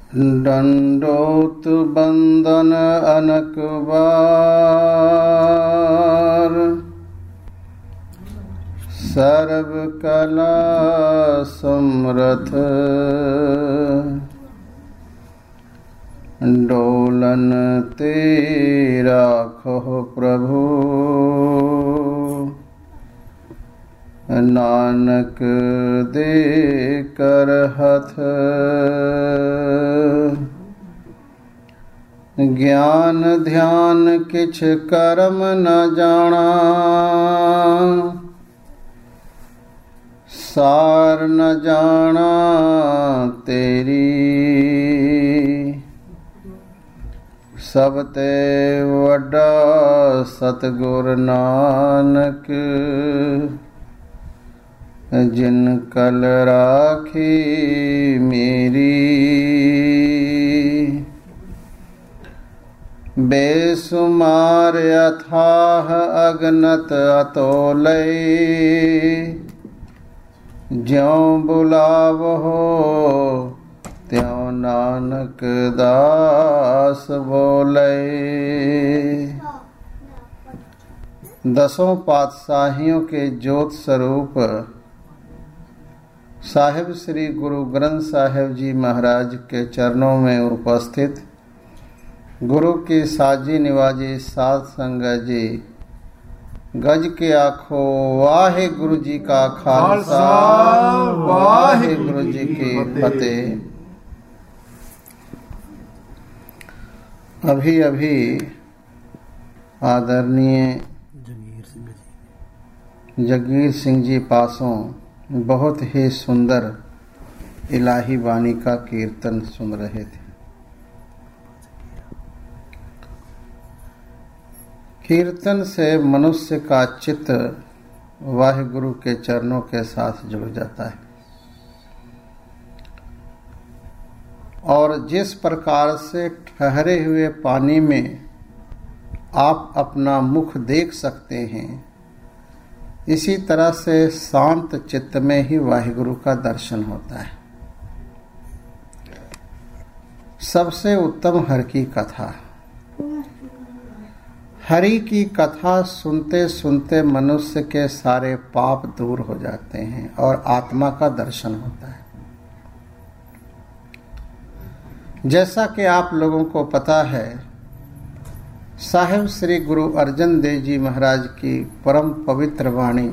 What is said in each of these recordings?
दंडोत बंदन अनक बार, सर्व कला समरथ डोलन ते राखो प्रभु, नानक दे कर हथ। ज्ञान ध्यान किछ कर्म न जाना, सार न जाना तेरी, सब ते वड्डा सतगुर नानक, जिन कल राखी मेरी। बेसुमार अथाह अगनत अतोलय, ज्यों बुलावहो त्यों नानक दास बोले। दसों पातशाहियों के ज्योत स्वरूप साहिब श्री गुरु ग्रंथ साहिब जी महाराज के चरणों में उपस्थित गुरु की साजी निवाजी साध संगत जी, गज के आखो वाहे गुरु जी का खालसा, वाहे गुरु जी की फतेह। अभी अभी आदरणीय जगीर सिंह जी पासों बहुत ही सुंदर इलाही वाणी का कीर्तन सुन रहे थे। कीर्तन से मनुष्य का चित्त वाहिगुरु के चरणों के साथ जुड़ जाता है, और जिस प्रकार से ठहरे हुए पानी में आप अपना मुख देख सकते हैं, इसी तरह से शांत चित्त में ही वाहिगुरु का दर्शन होता है। सबसे उत्तम हरि की कथा। हरि की कथा सुनते सुनते मनुष्य के सारे पाप दूर हो जाते हैं और आत्मा का दर्शन होता है। जैसा कि आप लोगों को पता है, साहिब श्री गुरु अर्जन देव जी महाराज की परम पवित्र वाणी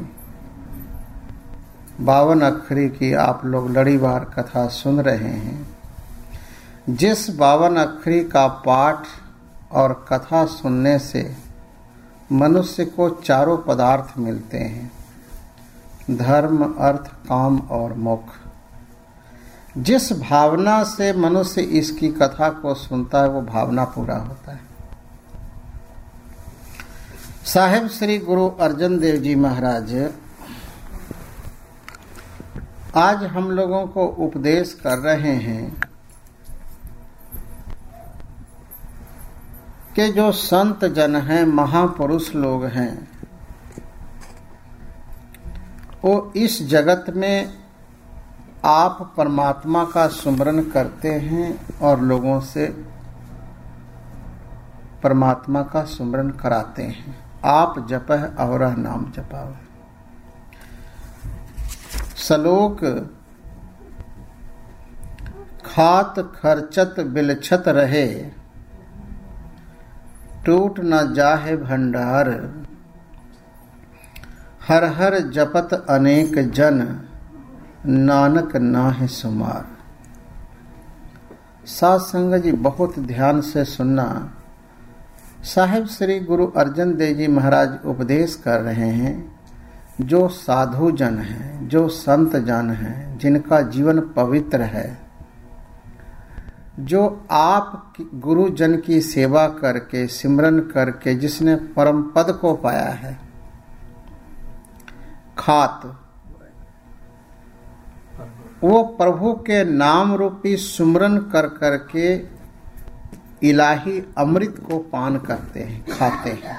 52 अक्षरी की आप लोग लड़ीवार कथा सुन रहे हैं। जिस 52 अक्षरी का पाठ और कथा सुनने से मनुष्य को चारों पदार्थ मिलते हैं, धर्म, अर्थ, काम और मोक्ष। जिस भावना से मनुष्य इसकी कथा को सुनता है, वो भावना पूरा होता है। साहिब श्री गुरु अर्जन देव जी महाराज आज हम लोगों को उपदेश कर रहे हैं कि जो संत जन हैं, महापुरुष लोग हैं, वो इस जगत में आप परमात्मा का सुमरन करते हैं और लोगों से परमात्मा का सुमरन कराते हैं। आप जपह अवरह नाम जपाव। श्लोक खात खर्चत बिलछत रहे, टूट न जाहे भंडार, हर हर जपत अनेक जन, नानक नाहि सुमार। साध संगत जी बहुत ध्यान से सुनना। साहिब श्री गुरु अर्जन देव जी महाराज उपदेश कर रहे हैं, जो साधु जन हैं, जो संत जन हैं, जिनका जीवन पवित्र है, जो आप गुरु जन की सेवा करके, सिमरन करके, जिसने परम पद को पाया है, खात, वो प्रभु के नाम रूपी सुमरन कर करके इलाही अमृत को पान करते हैं, खाते हैं।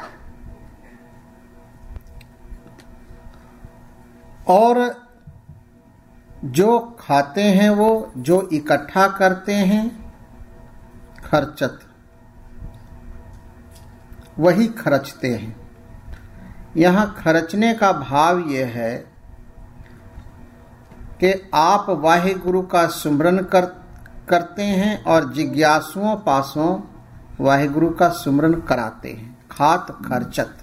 और जो खाते हैं, वो जो इकट्ठा करते हैं, खर्चत, वही खर्चते हैं। यहाँ खर्चने का भाव यह है कि आप वाहिगुरु का सुमरन करते हैं और जिज्ञासुओं पासों वाहिगुरु का सुमरन कराते हैं। खात खर्चत,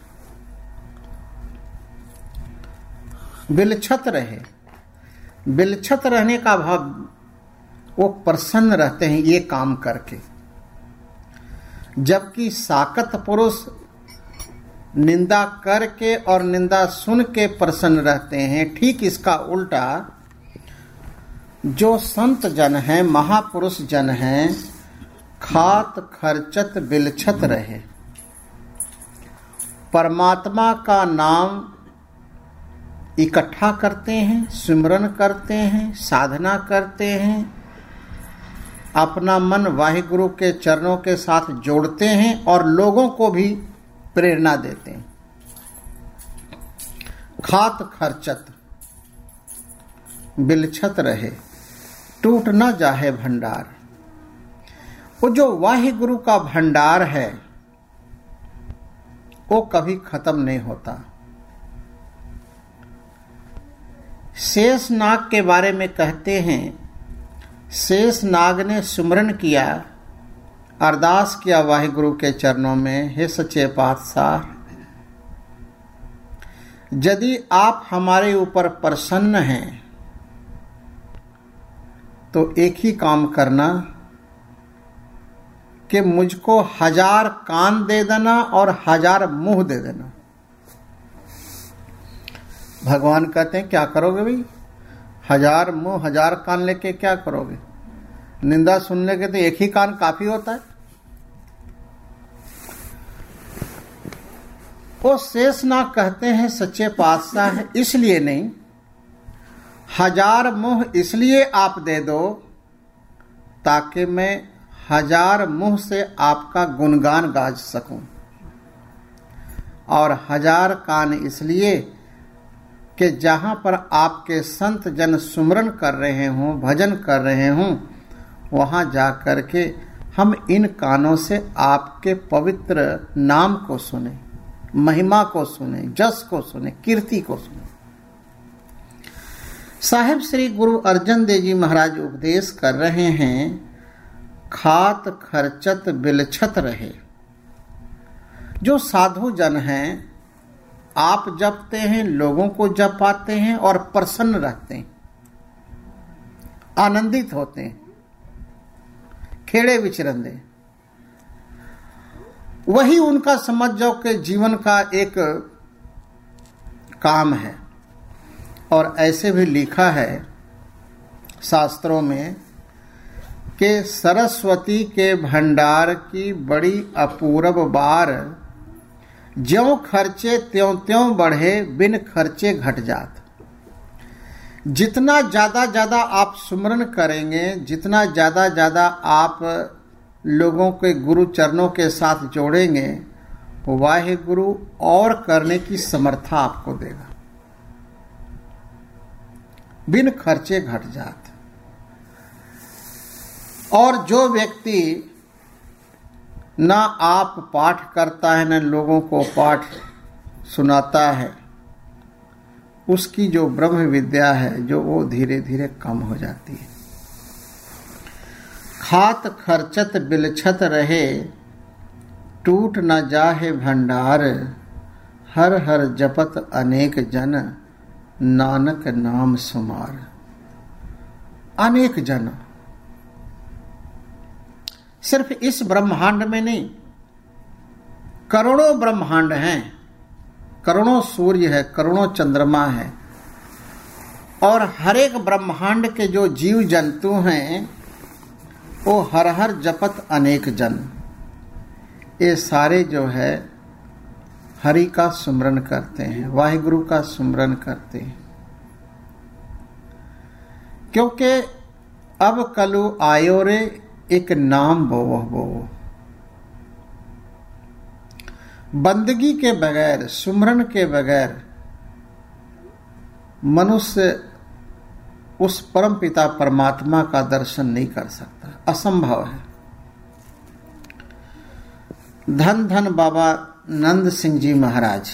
बिलछत रहे, बिलछत रहने का भाव, वो प्रसन्न रहते हैं ये काम करके। जबकि साकत पुरुष निंदा करके और निंदा सुन के प्रसन्न रहते हैं। ठीक इसका उल्टा जो संत जन हैं, महापुरुष जन हैं, खात खर्चत बिलछत रहे, परमात्मा का नाम इकट्ठा करते हैं, सिमरन करते हैं, साधना करते हैं, अपना मन वाहिगुरु के चरणों के साथ जोड़ते हैं और लोगों को भी प्रेरणा देते हैं। खात खर्चत बिलछत रहे, टूट न जाहे भंडार। वो जो वाहिगुरु का भंडार है वो कभी खत्म नहीं होता। शेष नाग के बारे में कहते हैं, शेष नाग ने सुमरन किया, अरदास किया वाहिगुरु के चरणों में, हे सच्चे पातशाह, यदि आप हमारे ऊपर प्रसन्न हैं तो एक ही काम करना कि मुझको 1000 कान दे देना और 1000 मुंह दे देना। भगवान कहते हैं क्या करोगे भाई, 1000 मुंह 1000 कान लेके क्या करोगे? निंदा सुनने के तो एक ही कान काफी होता है। वो शेषनाग कहते हैं सच्चे पातशाह इसलिए नहीं, 1000 मुंह इसलिए आप दे दो ताकि मैं 1000 मुंह से आपका गुणगान गाज सकूं, और 1000 कान इसलिए कि जहां पर आपके संत जन सुमरन कर रहे हों, भजन कर रहे हों, वहां जाकर के हम इन कानों से आपके पवित्र नाम को सुने, महिमा को सुने, जस को सुने, कीर्ति को सुने। साहिब श्री गुरु अर्जन देव जी महाराज उपदेश कर रहे हैं, खात खर्चत बिलछत रहे। जो साधु जन हैं, आप जपते हैं, लोगों को जपाते हैं और प्रसन्न रहते हैं, आनंदित होते हैं, खेड़े विचरंदे, वही उनका समझ जाओ कि जीवन का एक काम है। और ऐसे भी लिखा है शास्त्रों में कि सरस्वती के भंडार की बड़ी अपूर्व बार, ज्यों खर्चे त्यों त्यों बढ़े, बिन खर्चे घट जात। जितना ज्यादा आप सुमरन करेंगे, जितना ज्यादा आप लोगों के गुरु चरणों के साथ जोड़ेंगे, वाहिगुरु और करने की समर्था आपको देगा, बिन खर्चे घट जात। और जो व्यक्ति ना आप पाठ करता है, न लोगों को पाठ सुनाता है, उसकी जो ब्रह्म विद्या है जो वो धीरे धीरे कम हो जाती है। खात खर्चत बिलछत रहे, टूट न जाहे भंडार, हर हर जपत अनेक जन, नानक नाम सुमार। अनेक जन सिर्फ इस ब्रह्मांड में नहीं, करोड़ों ब्रह्मांड हैं, करोड़ों सूर्य है, करोड़ों चंद्रमा है, और हर एक ब्रह्मांड के जो जीव जंतु हैं वो हर हर जपत अनेक जन, ये सारे जो है हरि का सुमरन करते हैं, वाहिगुरु का सुमरन करते हैं। क्योंकि अब कलु आयो रे, एक नाम बोवो बोवो। बंदगी के बगैर, सुमरन के बगैर मनुष्य उस परम पिता परमात्मा का दर्शन नहीं कर सकता, असंभव है। धन धन बाबा नंद सिंह जी महाराज।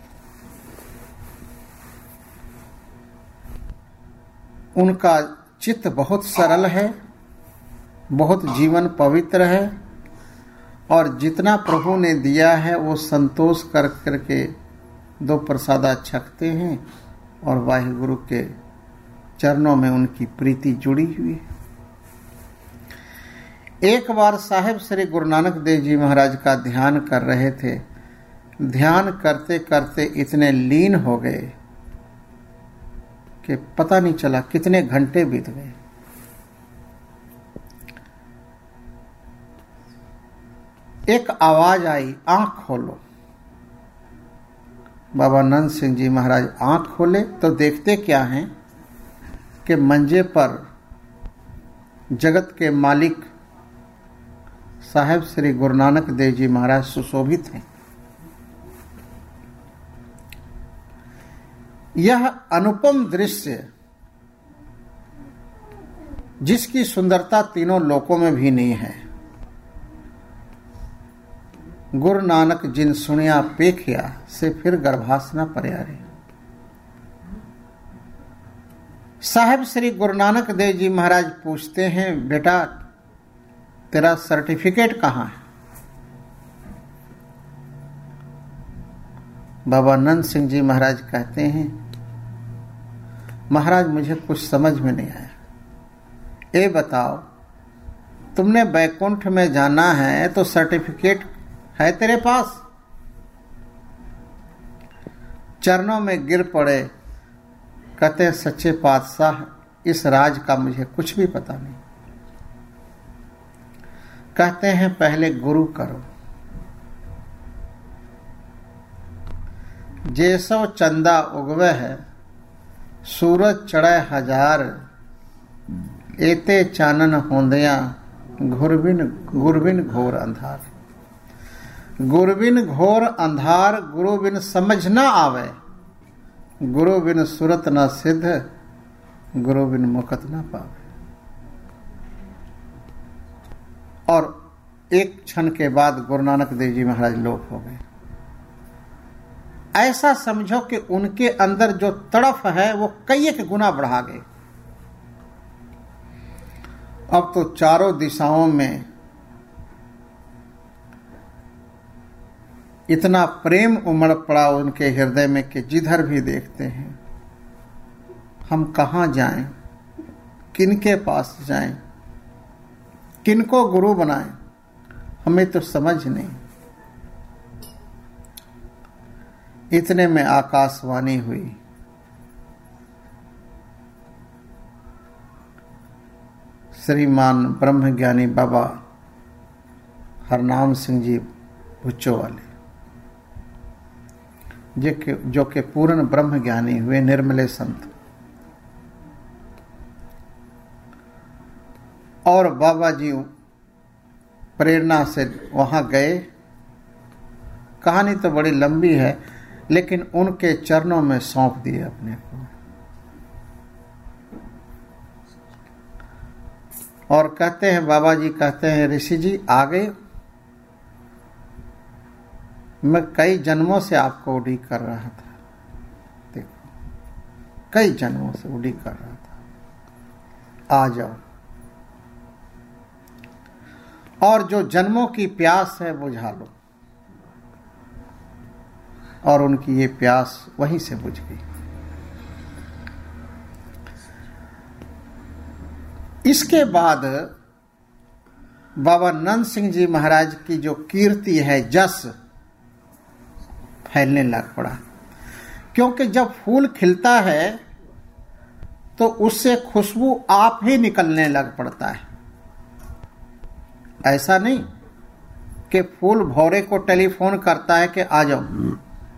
उनका चित्त बहुत सरल है, बहुत जीवन पवित्र है और जितना प्रभु ने दिया है वो संतोष कर करके दो प्रसादा छकते हैं और वाहिगुरु के चरणों में उनकी प्रीति जुड़ी हुई है। एक बार साहिब श्री गुरु नानक देव जी महाराज का ध्यान कर रहे थे। ध्यान करते करते इतने लीन हो गए कि पता नहीं चला कितने घंटे बीत गए। एक आवाज आई, आंख खोलो। बाबा नंद सिंह जी महाराज आंख खोले तो देखते क्या हैं कि मंजे पर जगत के मालिक साहिब श्री गुरु नानक देव जी महाराज सुशोभित हैं। यह अनुपम दृश्य, जिसकी सुंदरता तीनों लोकों में भी नहीं है, गुरु नानक जिन सुनिया पेखिया से फिर गर्भासना पर्यारे। साहिब श्री गुरु नानक देव जी महाराज पूछते हैं, बेटा तेरा सर्टिफिकेट कहाँ है? बाबा नंद सिंह जी महाराज कहते हैं, महाराज मुझे कुछ समझ में नहीं आया। ये बताओ, तुमने बैकुंठ में जाना है तो सर्टिफिकेट है तेरे पास? चरणों में गिर पड़े, कहते सच्चे पातशाह इस राज का मुझे कुछ भी पता नहीं। कहते हैं पहले गुरु करो। जैसो चंदा उगवे है, सूरज चढ़े हजार, एते चानन होंदिया, गुरबिन घोर अंधार। गुरबिन घोर अंधार, गुरु बिन समझ न आवे, गुरु बिन सुरत न सिद्ध, गुरु बिन मुकत न पावे। और एक क्षण के बाद गुरु नानक देव जी महाराज लोप हो गए। ऐसा समझो कि उनके अंदर जो तड़फ है वो कई एक गुना बढ़ा गए। अब तो चारों दिशाओं में इतना प्रेम उमड़ पड़ा उनके हृदय में कि जिधर भी देखते हैं, हम कहाँ जाएं, किनके पास जाएं, किनको गुरु बनाएं, हमें तो समझ नहीं। इतने में आकाशवाणी हुई, श्रीमान ब्रह्मज्ञानी बाबा हरनाम सिंह जी भुच्चो वाले, जो के पूर्ण ब्रह्म ज्ञानी हुए, निर्मले संत। और बाबा जी प्रेरणा से वहां गए। कहानी तो बड़ी लंबी है, लेकिन उनके चरणों में सौंप दिए अपने को। और कहते हैं, बाबा जी कहते हैं, ऋषि जी आ गए, मैं कई जन्मों से आपको उड़ीक कर रहा था। देखो, कई जन्मों से उड़ीक कर रहा था, आ जाओ। और जो जन्मों की प्यास है बुझा लो। और उनकी ये प्यास वहीं से बुझ गई। इसके बाद बाबा नंद सिंह जी महाराज की जो कीर्ति है, जस फैलने लग पड़ा। क्योंकि जब फूल खिलता है तो उससे खुशबू आप ही निकलने लग पड़ता है। ऐसा नहीं कि फूल भौरे को टेलीफोन करता है कि आ जाओ।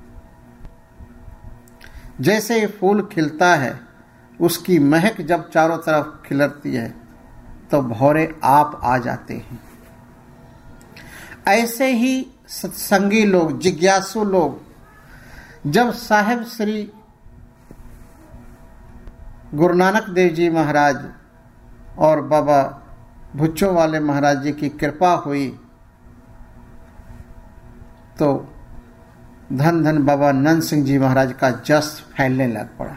जैसे फूल खिलता है, उसकी महक जब चारों तरफ खिलती है तो भौरे आप आ जाते हैं। ऐसे ही सत्संगी लोग, जिज्ञासु लोग, जब साहिब श्री गुरु नानक देव जी महाराज और बाबा भुच्चो वाले महाराज जी की कृपा हुई तो धन धन बाबा नंद सिंह जी महाराज का जस फैलने लग पड़ा।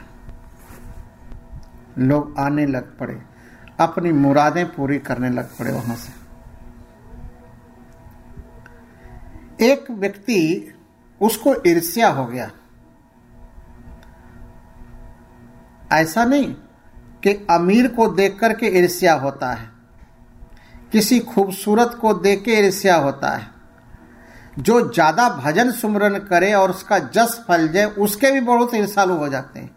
लोग आने लग पड़े, अपनी मुरादें पूरी करने लग पड़े। वहां से एक व्यक्ति, उसको ईर्ष्या हो गया। ऐसा नहीं कि अमीर को देख करके ईर्ष्या होता है, किसी खूबसूरत को देख के ईर्ष्या होता है। जो ज्यादा भजन सुमरन करे और उसका जस फल जाए, उसके भी बहुत ईर्ष्यालु हो जाते हैं।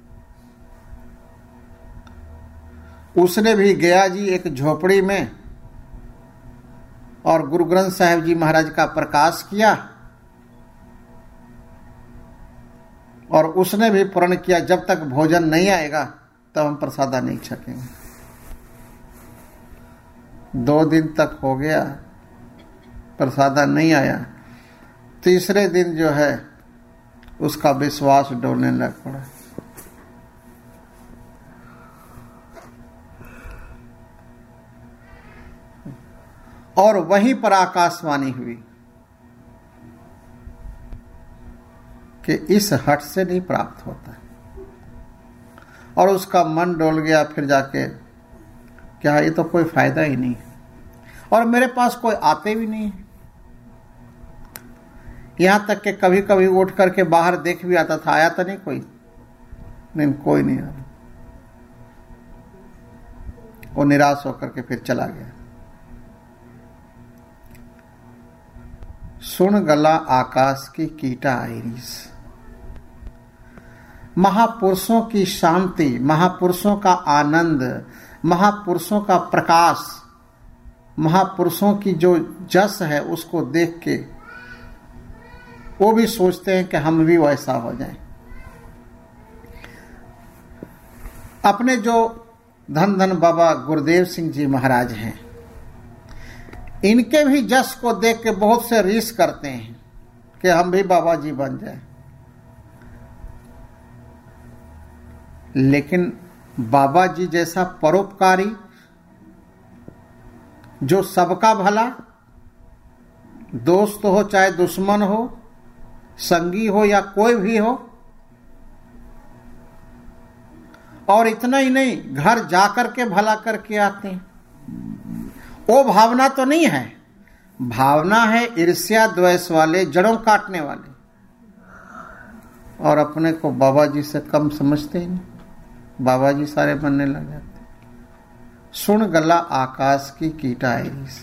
उसने भी गया जी एक झोपड़ी में और गुरु ग्रंथ साहिब जी महाराज का प्रकाश किया, और उसने भी प्रण किया जब तक भोजन नहीं आएगा तब हम प्रसादा नहीं छकेंगे। 2 दिन तक हो गया, प्रसादा नहीं आया। तीसरे दिन जो है उसका विश्वास डोलने लग पड़ा। और वहीं पर आकाशवाणी हुई कि इस हट से नहीं प्राप्त होता, और उसका मन डोल गया। फिर जाके क्या ये तो कोई फायदा ही नहीं है, और मेरे पास कोई आते भी नहीं है। यहां तक कि कभी कभी उठ करके बाहर देख भी आता था, आया तो नहीं कोई, नहीं कोई नहीं आया। वो निराश होकर के फिर चला गया। सुन गला आकाश की कीटा आईरिस। महापुरुषों की शांति, महापुरुषों का आनंद, महापुरुषों का प्रकाश, महापुरुषों की जो जस है, उसको देख के वो भी सोचते हैं कि हम भी वैसा हो जाएं। अपने जो धन धन बाबा गुरुदेव सिंह जी महाराज हैं, इनके भी जस को देख के बहुत से रीस करते हैं कि हम भी बाबा जी बन जाएं। लेकिन बाबा जी जैसा परोपकारी, जो सबका भला, दोस्त हो चाहे दुश्मन हो, संगी हो या कोई भी हो, और इतना ही नहीं, घर जाकर के भला करके आते हैं, वो भावना तो नहीं है। भावना है ईर्ष्या द्वेष वाले, जड़ों काटने वाले, और अपने को बाबा जी से कम समझते ही नहीं। बाबा जी सारे बनने लग जाते। सुन गला आकाश की कीटा आईरिस।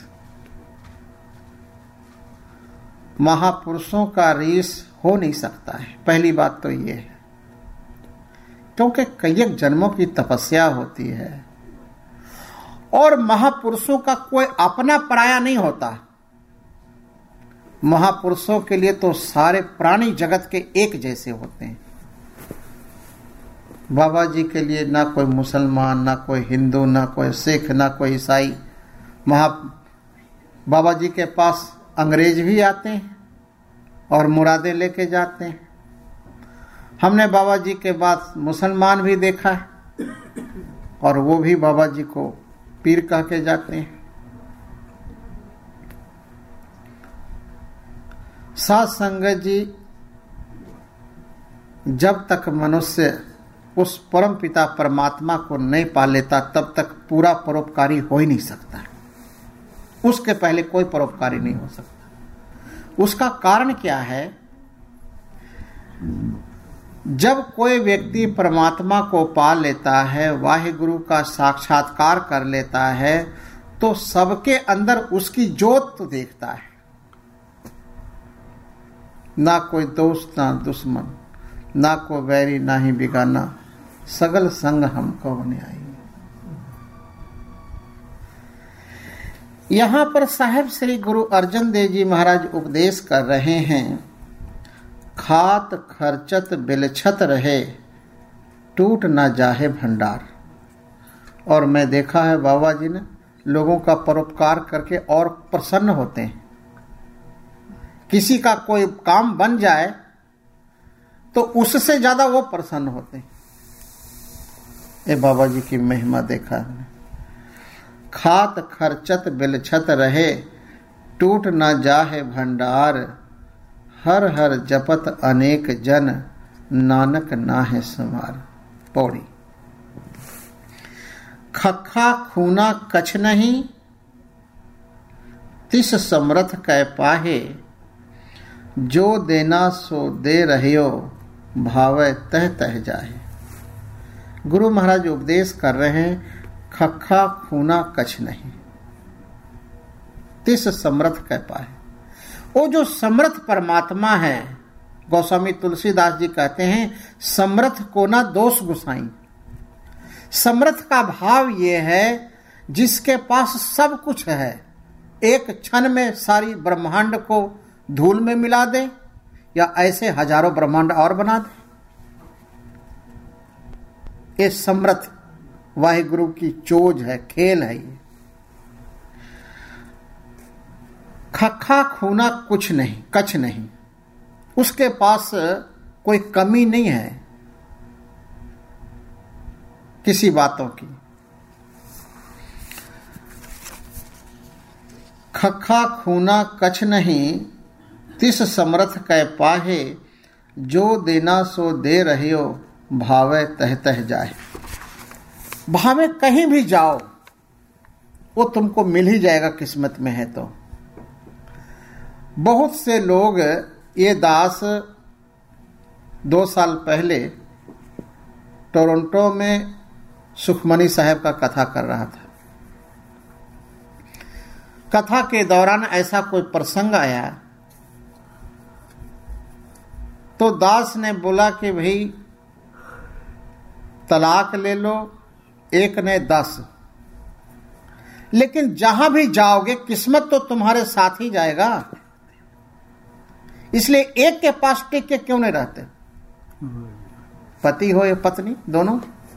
महापुरुषों का रीस हो नहीं सकता है। पहली बात तो ये है, क्योंकि कई जन्मों की तपस्या होती है, और महापुरुषों का कोई अपना पराया नहीं होता। महापुरुषों के लिए तो सारे प्राणी जगत के एक जैसे होते हैं। बाबा जी के लिए ना कोई मुसलमान, ना कोई हिंदू, ना कोई सिख, ना कोई ईसाई। बाबा जी के पास अंग्रेज भी आते हैं और मुरादें लेके जाते हैं। हमने बाबा जी के बाद मुसलमान भी देखा है, और वो भी बाबा जी को पीर कह के जाते हैं। साध संगत जी, जब तक मनुष्य उस परम पिता परमात्मा को नहीं पा लेता, तब तक पूरा परोपकारी हो ही नहीं सकता। उसके पहले कोई परोपकारी नहीं हो सकता। उसका कारण क्या है? जब कोई व्यक्ति परमात्मा को पा लेता है, वाहिगुरु का साक्षात्कार कर लेता है, तो सबके अंदर उसकी ज्योत तो देखता है। ना कोई दोस्त, ना दुश्मन, ना कोई वैरी, ना ही बिगाना, सगल संग हमको बने आई। यहां पर साहेब श्री गुरु अर्जन देव जी महाराज उपदेश कर रहे हैं, खात खर्चत बिलछत रहे, टूट ना जाहे भंडार। और मैं देखा है बाबा जी ने लोगों का परोपकार करके और प्रसन्न होते हैं। किसी का कोई काम बन जाए तो उससे ज्यादा वो प्रसन्न होते हैं। ये बाबा जी की महिमा देखा हमने। खात खर्चत बिलछत रहे, टूट ना जाहे भंडार, हर हर जपत अनेक जन, नानक नाहे समार। पौड़ी। खखा खूना कछ नहीं, तिस समरथ कै पाहे, जो देना सो दे रहियो, भावै तह तह जाहे। गुरु महाराज उपदेश कर रहे हैं, खखा खूना कछ नहीं, तिस समर्थ कह पाए। वो जो समर्थ परमात्मा है, गोस्वामी तुलसीदास जी कहते हैं, समर्थ को ना दोष गुसाई। समर्थ का भाव ये है जिसके पास सब कुछ है, एक क्षण में सारी ब्रह्मांड को धूल में मिला दे या ऐसे हजारों ब्रह्मांड और बना दे। ये समर्थ वाहिगुरु की चोज है, खेल है ये। खखा खूना कुछ नहीं, कछ नहीं, उसके पास कोई कमी नहीं है किसी बातों की। खखा खूना कछ नहीं, तिस समर्थ कै पाहे, जो देना सो दे रहियो, भावे तह तह जाए। भावे कहीं भी जाओ वो तुमको मिल ही जाएगा, किस्मत में है तो। बहुत से लोग, ये दास 2 साल पहले टोरंटो में सुखमनी साहब का कथा कर रहा था। कथा के दौरान ऐसा कोई प्रसंग आया तो दास ने बोला कि भाई तलाक ले लो, 1 ने 10, लेकिन जहां भी जाओगे किस्मत तो तुम्हारे साथ ही जाएगा, इसलिए एक के पास टिक के क्यों नहीं रहते? पति हो या पत्नी, दोनों।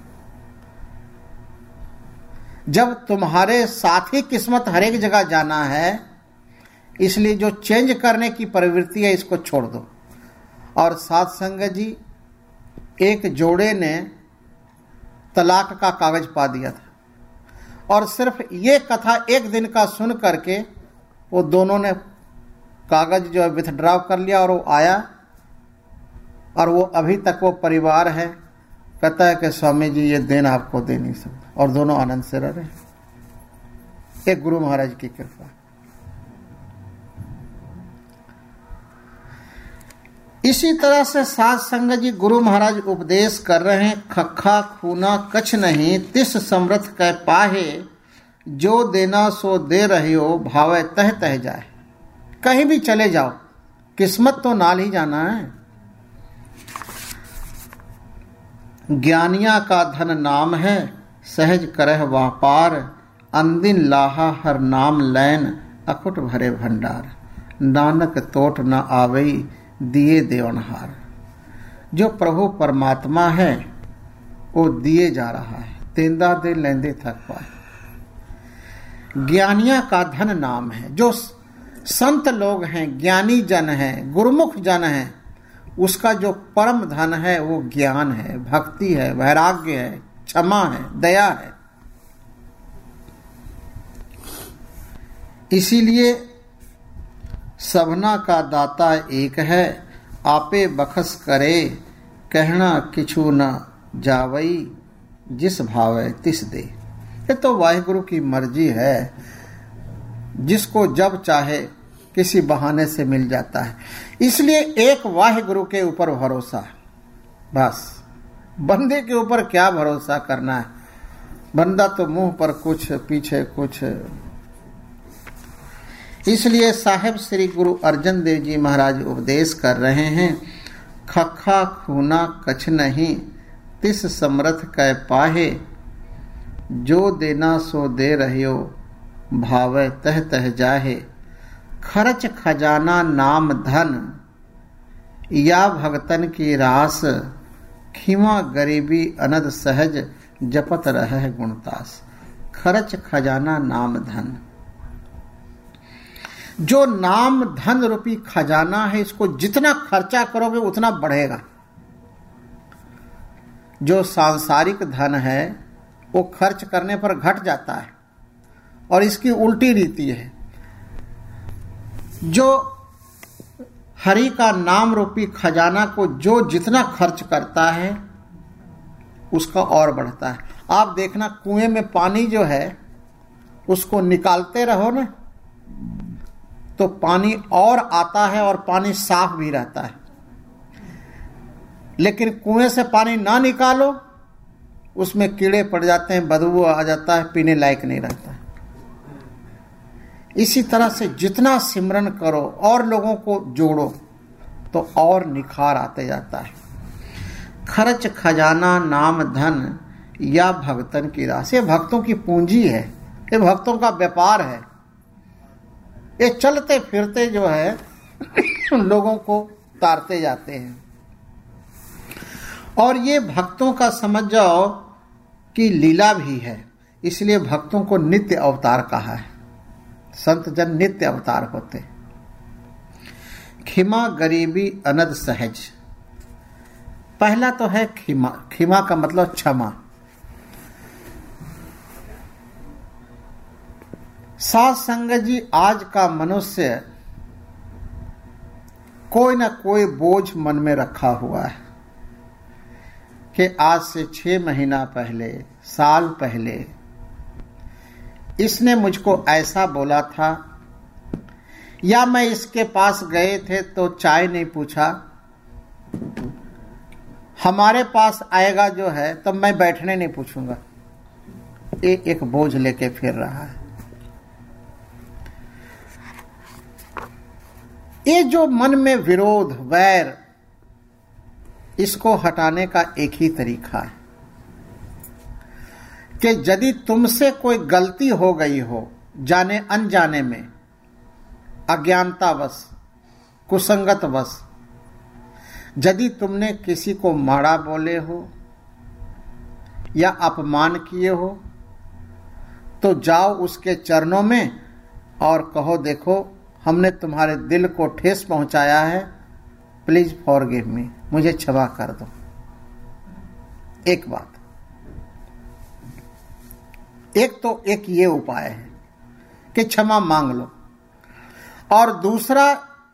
जब तुम्हारे साथ ही किस्मत हर एक जगह जाना है, इसलिए जो चेंज करने की प्रवृत्ति है इसको छोड़ दो। और साथ संगत जी, एक जोड़े ने तलाक का कागज पा दिया था और सिर्फ ये कथा 1 दिन का सुन करके वो दोनों ने कागज जो है विथड्रॉ कर लिया और वो आया और वो अभी तक वो परिवार है। कहता है कि स्वामी जी ये दिन आपको दे नहीं सकता, और दोनों आनंद से रह रहे हैं। एक गुरु महाराज की कृपा। इसी तरह से साध संगत जी गुरु महाराज उपदेश कर रहे हैं, खखा खूना कछ नहीं, तिस समर्थ कै पाहे, जो देना सो दे रहियो, भावे तह तह जाए। कहीं भी चले जाओ, किस्मत तो नाल ही जाना है। ज्ञानिया का धन नाम है, सहज करह व्यापार, अंदिन लाहा हर नाम लैन, अकुट भरे भंडार। नानक तोट न आवई, दिए देवनहार। जो प्रभु परमात्मा है वो दिए जा रहा है, तेंदा दे लेंदे थक पाए। ज्ञानिया का धन नाम है, जो संत लोग हैं, ज्ञानी जन हैं, गुरुमुख जन हैं, उसका जो परम धन है वो ज्ञान है, भक्ति है, वैराग्य है, क्षमा है, दया है। इसीलिए सबना का दाता एक है, आपे बखस करे, कहना किछु न जावई, जिस भावे तिस दे। ये तो वाहिगुरु की मर्जी है, जिसको जब चाहे किसी बहाने से मिल जाता है। इसलिए एक वाहिगुरु के ऊपर भरोसा, बस। बंदे के ऊपर क्या भरोसा करना है? बंदा तो मुंह पर कुछ, पीछे कुछ। इसलिए साहेब श्री गुरु अर्जन देव जी महाराज उपदेश कर रहे हैं, खखा खूना कछ नहीं, तिस समर्थ कै पाहे, जो देना सो दे रहियो, भावे तह तह जाहे। खर्च खजाना नाम धन, या भगतन की रास, खिमा गरीबी अनद सहज, जपत रहे गुणतास। खर्च खजाना नाम धन, जो नाम धन रूपी खजाना है, इसको जितना खर्चा करोगे उतना बढ़ेगा। जो सांसारिक धन है वो खर्च करने पर घट जाता है, और इसकी उल्टी रीति है। जो हरि का नाम रूपी खजाना को जो जितना खर्च करता है उसका और बढ़ता है। आप देखना कुएं में पानी जो है उसको निकालते रहो ना तो पानी और आता है और पानी साफ भी रहता है, लेकिन कुएं से पानी ना निकालो उसमें कीड़े पड़ जाते हैं, बदबू आ जाता है, पीने लायक नहीं रहता है। इसी तरह से जितना सिमरन करो और लोगों को जोड़ो तो और निखार आते जाता है। खर्च खजाना नाम धन या भक्तन की राशि, ये भक्तों की पूंजी है, ये भक्तों का व्यापार है, ये चलते फिरते जो है लोगों को तारते जाते हैं। और ये भक्तों का समझ जाओ कि लीला भी है, इसलिए भक्तों को नित्य अवतार कहा है। संत जन नित्य अवतार होते। खिमा गरीबी अनद सहज, पहला तो है खिमा। खिमा का मतलब क्षमा। साध संगत जी, आज का मनुष्य कोई ना कोई बोझ मन में रखा हुआ है कि आज से 6 महीना पहले, साल पहले इसने मुझको ऐसा बोला था, या मैं इसके पास गए थे तो चाय नहीं पूछा, हमारे पास आएगा जो है तब मैं बैठने नहीं पूछूंगा। ये एक बोझ लेके फिर रहा है। ये जो मन में विरोध वैर, इसको हटाने का एक ही तरीका है कि यदि तुमसे कोई गलती हो गई हो, जाने अनजाने में, अज्ञानतावश, कुसंगतवश, यदि तुमने किसी को माड़ा बोले हो या अपमान किए हो तो जाओ उसके चरणों में और कहो, देखो हमने तुम्हारे दिल को ठेस पहुंचाया है, प्लीज फॉरगिव मी, मुझे क्षमा कर दो। एक बात, एक ये उपाय है कि क्षमा मांग लो। और दूसरा,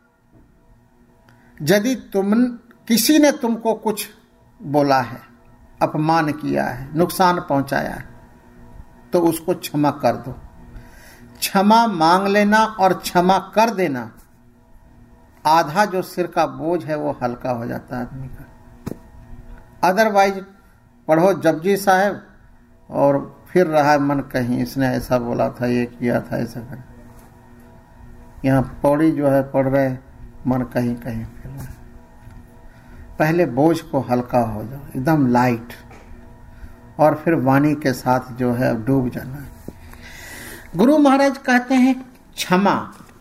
यदि किसी ने तुमको कुछ बोला है, अपमान किया है, नुकसान पहुंचाया है, तो उसको क्षमा कर दो। क्षमा मांग लेना और क्षमा कर देना, आधा जो सिर का बोझ है वो हल्का हो जाता है आदमी का। अदरवाइज पढ़ो जपजी साहब और फिर रहा मन कहीं, इसने ऐसा बोला था, ये किया था, ऐसा कर। यहाँ पौड़ी जो है पढ़ रहे, मन कहीं कहीं फिर रहा है। पहले बोझ को हल्का हो जाओ, एकदम लाइट, और फिर वाणी के साथ जो है डूब जाना है। गुरु महाराज कहते हैं क्षमा,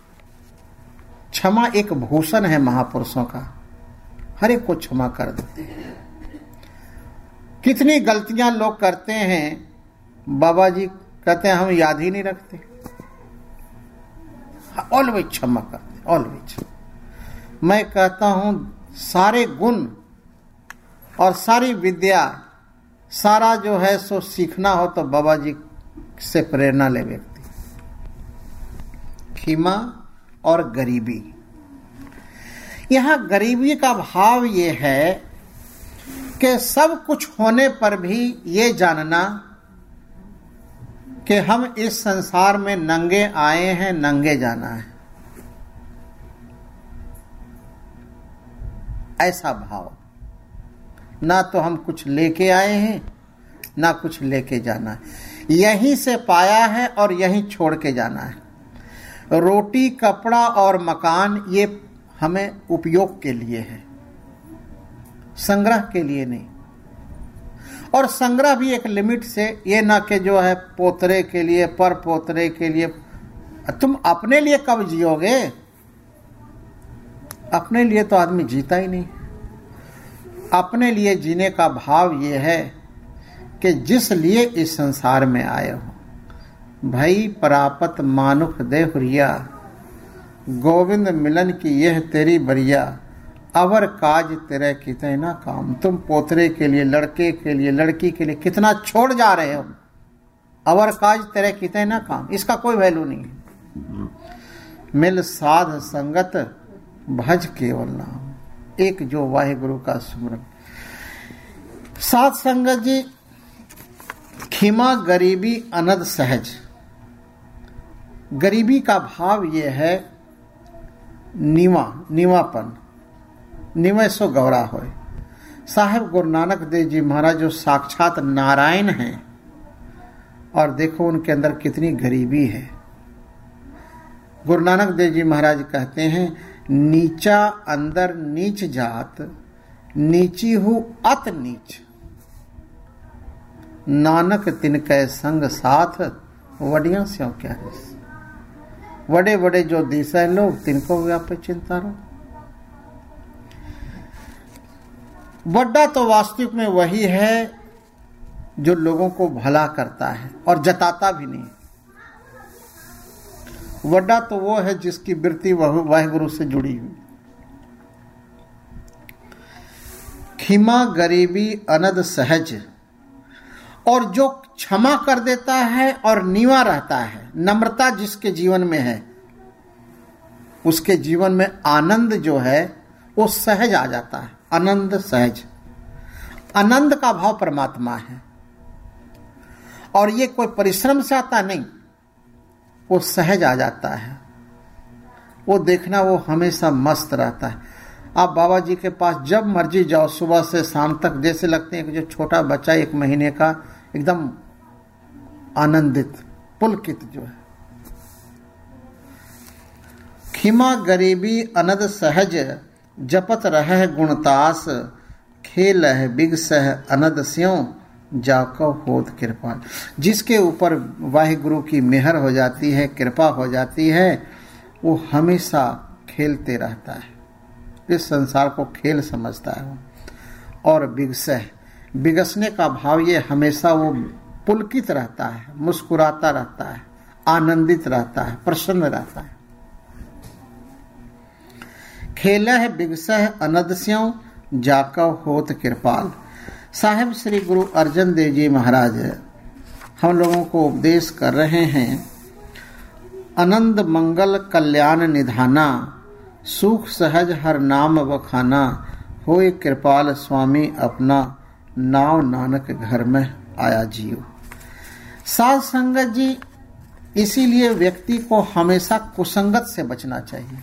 क्षमा एक भूषण है महापुरुषों का, हर एक को क्षमा कर देते हैं। कितनी गलतियां लोग करते हैं, बाबा जी कहते हैं हम याद ही नहीं रखते, ऑलवेज क्षमा करते, ऑलवेज। मैं कहता हूं सारे गुण और सारी विद्या, सारा जो है सो सीखना हो तो बाबा जी से प्रेरणा ले व्यक्ति। खिमा और गरीबी, यहां गरीबी का भाव ये है कि सब कुछ होने पर भी ये जानना कि हम इस संसार में नंगे आए हैं, नंगे जाना है, ऐसा भाव। ना तो हम कुछ लेके आए हैं, ना कुछ लेके जाना है, यहीं से पाया है और यहीं छोड़ के जाना है। रोटी, कपड़ा और मकान ये हमें उपयोग के लिए है, संग्रह के लिए नहीं। और संग्रह भी एक लिमिट से, ये ना कि जो है पोतरे के लिए, पर पोतरे के लिए। तुम अपने लिए कब जियोगे? अपने लिए तो आदमी जीता ही नहीं। अपने लिए जीने का भाव ये है कि जिस लिए इस संसार में आए हो, भई परापत मानुख देह रिया, गोविंद मिलन की यह तेरी बरिया, अवर काज तेरे कितने ना काम। तुम पोतरे के लिए, लड़के के लिए, लड़की के लिए कितना छोड़ जा रहे हो, अवर काज तेरे कितने ना काम, इसका कोई वैल्यू नहीं है। मिल साध संगत भज केवल नाम, एक जो वाहिगुरु का सुमरन। साध संगत जी, खिमा गरीबी अनद सहज। गरीबी का भाव ये है नीवापन, निवय सो गौरा होए। साहेब गुरु नानक देव जी महाराज जो साक्षात नारायण हैं, और देखो उनके अंदर कितनी गरीबी है। गुरु नानक देव जी महाराज कहते हैं, नीचा अंदर नीच जात, नीची हूं अत नीच। नानक तिनकै संग साथ, वडिया स्यों क्या रिस। बड़े बड़े जो दिशा लोग, तिनको व्यापक चिंता रहो। बड़ा तो वास्तविक में वही है जो लोगों को भला करता है और जताता भी नहीं। वड्डा तो वो है जिसकी वृत्ति वाहिगुरु से जुड़ी हुई। खिमा गरीबी अनद सहज, और जो क्षमा कर देता है और नीवा रहता है, नम्रता जिसके जीवन में है, उसके जीवन में आनंद जो है वो सहज आ जाता है। आनंद सहज, आनंद का भाव परमात्मा है, और ये कोई परिश्रम से आता नहीं, वो सहज आ जाता है। वो देखना वो हमेशा मस्त रहता है। आप बाबा जी के पास जब मर्जी जाओ, सुबह से शाम तक, जैसे लगते हैं कि जो छोटा बच्चा 1 महीने का, एकदम आनंदित पुलकित जो है। खिमा गरीबी अनद सहज, जपत रह गुणतास, खेल है बिगसह अनद स्यों, जाको होत कृपाल। जिसके ऊपर वाहिगुरु की मेहर हो जाती है, कृपा हो जाती है, वो हमेशा खेलते रहता है। इस संसार को खेल समझता है वो। और बिगसह, बिगसने का भाव ये हमेशा वो पुलकित रहता है, मुस्कुराता रहता है, आनंदित रहता है, प्रसन्न रहता है। खेला है बिगसह अनद स्यों, जाका होत कृपाल। साहिब श्री गुरु अर्जन देव जी महाराज हम लोगों को उपदेश कर रहे हैं, आनंद मंगल कल्याण निधाना, सुख सहज हर नाम बखाना, होए कृपाल स्वामी अपना, नाव नानक घर में आया जियो। साध संगत जी, इसीलिए व्यक्ति को हमेशा कुसंगत से बचना चाहिए।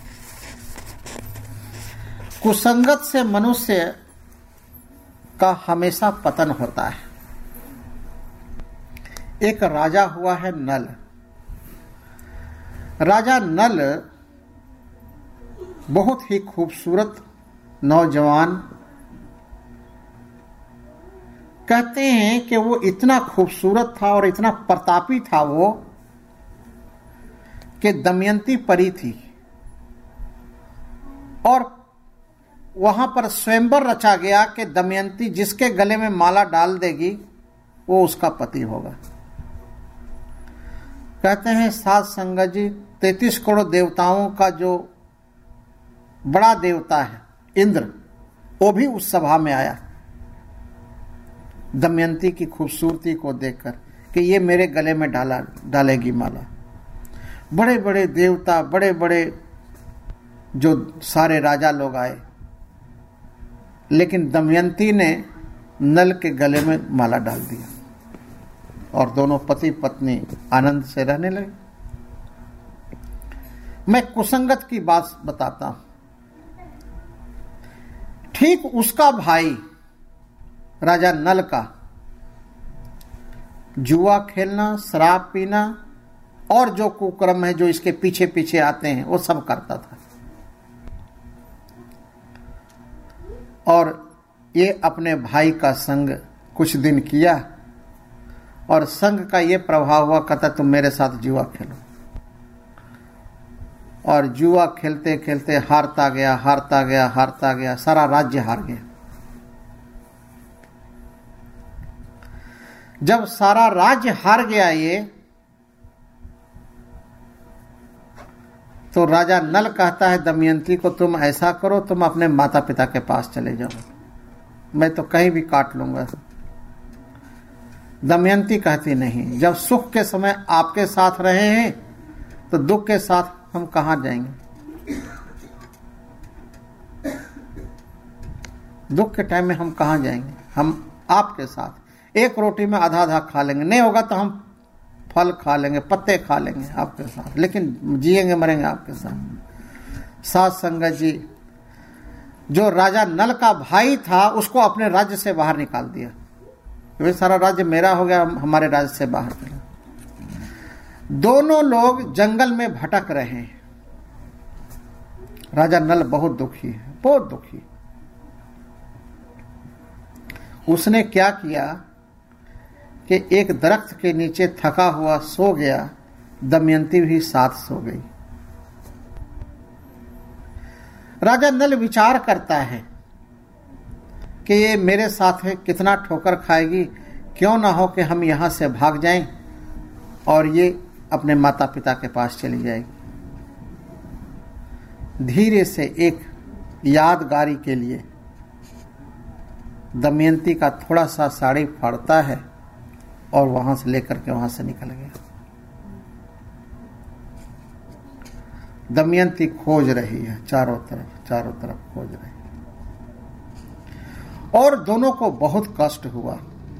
कुसंगत से मनुष्य का हमेशा पतन होता है। एक राजा हुआ है नल। राजा नल बहुत ही खूबसूरत नौजवान। कहते हैं कि वो इतना खूबसूरत था और इतना प्रतापी था वो, कि दमयंती परी थी, और वहां पर स्वयंवर रचा गया कि दमयंती जिसके गले में माला डाल देगी वो उसका पति होगा। कहते हैं साध संगत जी, 33 करोड़ देवताओं का जो बड़ा देवता है इंद्र, वो भी उस सभा में आया दमयंती की खूबसूरती को देखकर कि ये मेरे गले में डालेगी माला। बड़े बड़े देवता, बड़े बड़े जो सारे राजा लोग आए, लेकिन दमयंती ने नल के गले में माला डाल दिया और दोनों पति पत्नी आनंद से रहने लगे। मैं कुसंगत की बात बताता हूं। ठीक उसका भाई राजा नल का जुआ खेलना, शराब पीना और जो कुकर्म है जो इसके पीछे पीछे आते हैं वो सब करता था। और ये अपने भाई का संग कुछ दिन किया और संग का ये प्रभाव हुआ, कहता तुम मेरे साथ जुआ खेलो। और जुआ खेलते खेलते हारता गया, हारता गया, हारता गया, सारा राज्य हार गया। जब सारा राज्य हार गया ये, तो राजा नल कहता है दमयंती को, तुम ऐसा करो, तुम अपने माता पिता के पास चले जाओ, मैं तो कहीं भी काट लूंगा। दमयंती कहती नहीं, जब सुख के समय आपके साथ रहे हैं तो दुख के साथ हम कहां जाएंगे। दुख के टाइम में हम कहाँ जाएंगे? हम आपके साथ एक रोटी में आधा आधा खा लेंगे, नहीं होगा तो हम फल खा लेंगे, पत्ते खा लेंगे आपके साथ, लेकिन जिएंगे मरेंगे आपके साथ। साध संगत जी, जो राजा नल का भाई था उसको अपने राज्य से बाहर निकाल दिया। वे सारा राज्य मेरा हो गया, हमारे राज्य से बाहर निकाला। दोनों लोग जंगल में भटक रहे हैं। राजा नल बहुत दुखी है, बहुत दुखी। उसने क्या किया कि एक दरख्त के नीचे थका हुआ सो गया, दमयंती भी साथ सो गई। राजा नल विचार करता है कि ये मेरे साथ है, कितना ठोकर खाएगी, क्यों ना हो कि हम यहां से भाग जाएं और ये अपने माता पिता के पास चली जाएगी। धीरे से एक यादगारी के लिए दमयंती का थोड़ा सा साड़ी फाड़ता है और वहां से लेकर के वहां से निकल गया। दमयंती खोज रही है चारों तरफ खोज रही है, और दोनों को बहुत कष्ट हुआ।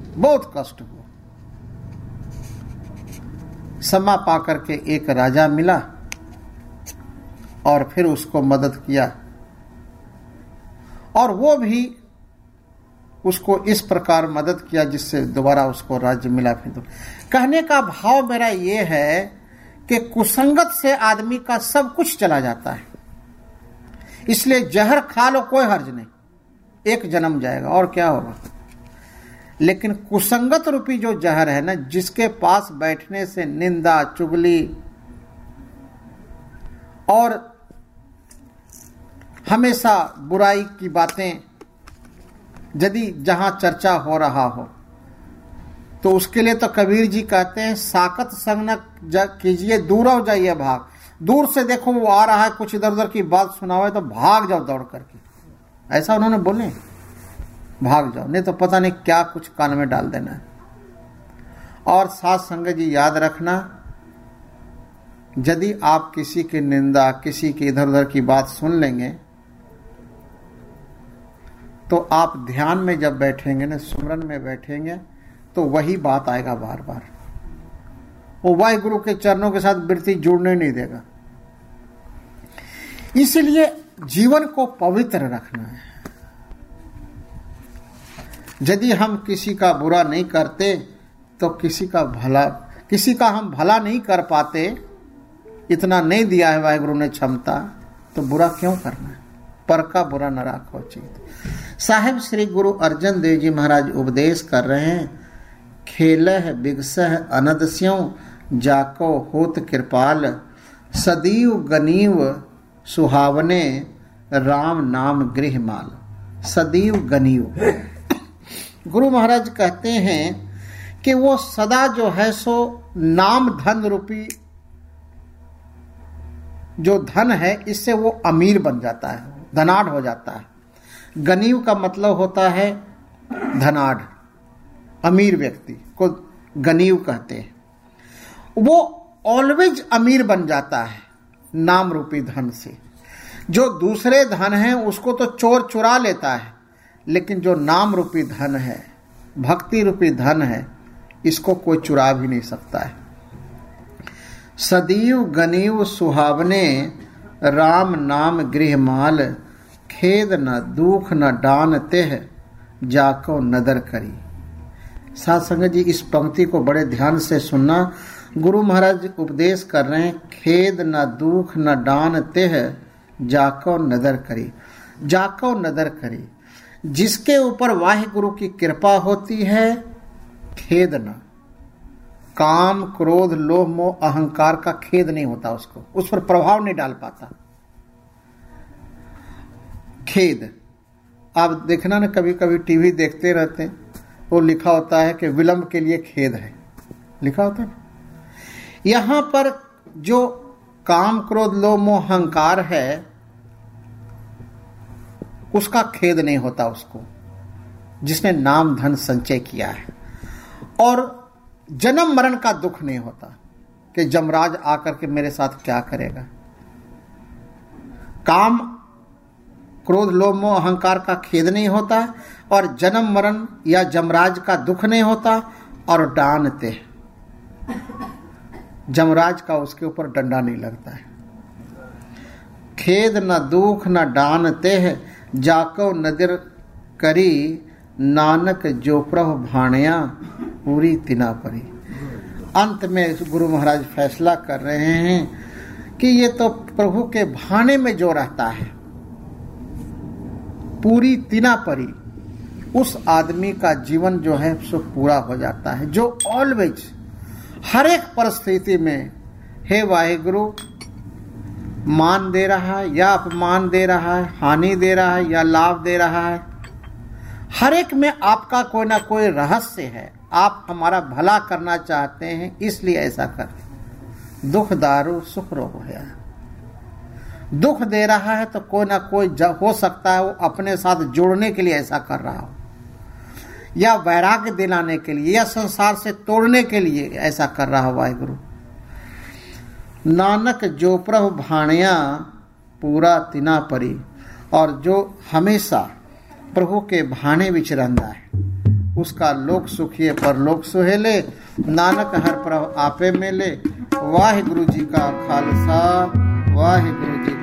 समा पाकर के एक राजा मिला और फिर उसको मदद किया, और वो भी उसको इस प्रकार मदद किया जिससे दोबारा उसको राज्य मिला। फिर कहने का भाव मेरा ये है कि कुसंगत से आदमी का सब कुछ चला जाता है। इसलिए जहर खा लो, कोई हर्ज नहीं, एक जन्म जाएगा और क्या होगा। लेकिन कुसंगत रूपी जो जहर है ना, जिसके पास बैठने से निंदा, चुगली और हमेशा बुराई की बातें यदि जहां चर्चा हो रहा हो, तो उसके लिए तो कबीर जी कहते हैं साकत संग न कीजिए, दूर हो जाइए भाग। दूर से देखो वो आ रहा है, कुछ इधर उधर की बात सुनावे तो भाग जाओ दौड़ करके, ऐसा उन्होंने बोले, भाग जाओ, नहीं तो पता नहीं क्या कुछ कान में डाल देना है। और साथ संगत जी याद रखना, यदि आप किसी की निंदा, किसी की इधर उधर की बात सुन लेंगे, तो आप ध्यान में जब बैठेंगे ना, सुमरन में बैठेंगे, तो वही बात आएगा बार बार। वो वाहिगुरु के चरणों के साथ वृत्ति जुड़ने नहीं देगा। इसलिए जीवन को पवित्र रखना है। यदि हम किसी का बुरा नहीं करते तो किसी का हम भला नहीं कर पाते, इतना नहीं दिया है वाहिगुरु ने क्षमता, तो बुरा क्यों करना है। पर का बुरा न राखो चित। साहिब श्री गुरु अर्जन देव जी महाराज उपदेश कर रहे हैं, खेलह बिगसह अनद स्यों, जाको होत कृपाल, सदीव गनीव सुहावने, राम नाम गृह माल। सदीव गनीव, गुरु महाराज कहते हैं कि वो सदा जो है सो नाम धन रूपी जो धन है, इससे वो अमीर बन जाता है, धनाढ़ हो जाता है। गनीव का मतलब होता है धनाढ़, अमीर व्यक्ति को गनीव कहते हैं। वो ऑलवेज अमीर बन जाता है नाम रूपी धन से। जो दूसरे धन है उसको तो चोर चुरा लेता है, लेकिन जो नाम रूपी धन है, भक्ति रूपी धन है, इसको कोई चुरा भी नहीं सकता है। सदीव गनीव सुहावने, राम नाम गृहमाल, खेद न दुख न डान तेह, जाको नदर करी। साथ संगत जी, इस पंक्ति को बड़े ध्यान से सुनना। गुरु महाराज उपदेश कर रहे हैं, खेद न दुख न डान तेह, जाको नदर करी। जाको नदर करी, जिसके ऊपर वाहिगुरु की कृपा होती है, खेद न, काम क्रोध लोभ मोह अहंकार का खेद नहीं होता, उसको उस पर प्रभाव नहीं डाल पाता। खेद, आप देखना ना, कभी कभी टीवी देखते रहते हैं, वो लिखा होता है कि विलंब के लिए खेद है, लिखा होता है। यहां पर जो काम क्रोध लोभ मोह अहंकार है, उसका खेद नहीं होता उसको, जिसने नाम धन संचय किया है। और जन्म मरण का दुख नहीं होता कि जमराज आकर के मेरे साथ क्या करेगा। काम क्रोध लोभ मोह अहंकार का खेद नहीं होता, और जन्म मरण या जमराज का दुख नहीं होता, और डानते जमराज का उसके ऊपर डंडा नहीं लगता है। खेद न दुख न डानते है, जाको नदिर करी, नानक जो प्रभु भाणिया, पूरी तिना परी। अंत में गुरु महाराज फैसला कर रहे हैं कि ये तो प्रभु के भाने में जो रहता है, पूरी तिना परी, उस आदमी का जीवन जो है सो पूरा हो जाता है, जो ऑलवेज हर एक परिस्थिति में हे वाहिगुरु मान दे रहा है या अपमान दे रहा है, हानि दे रहा है या लाभ दे रहा है, हर एक में आपका कोई ना कोई रहस्य है। आप हमारा भला करना चाहते हैं, इसलिए ऐसा कर। दुख दारू सुख रोग है, दुख दे रहा है तो कोई ना कोई हो सकता है वो अपने साथ जोड़ने के लिए ऐसा कर रहा हो, या वैराग्य दिलाने के लिए, या संसार से तोड़ने के लिए ऐसा कर रहा हो वाहिगुरु। नानक जो प्रभु भाणिया, पूरा तिना परी, और जो हमेशा प्रभु के भाने विचरंदा है, उसका लोक सुखिए परलोक सुहेले, नानक हर प्रभु आपे मेले। वाहिगुरु जी का खालसा, वाहिगुरु जी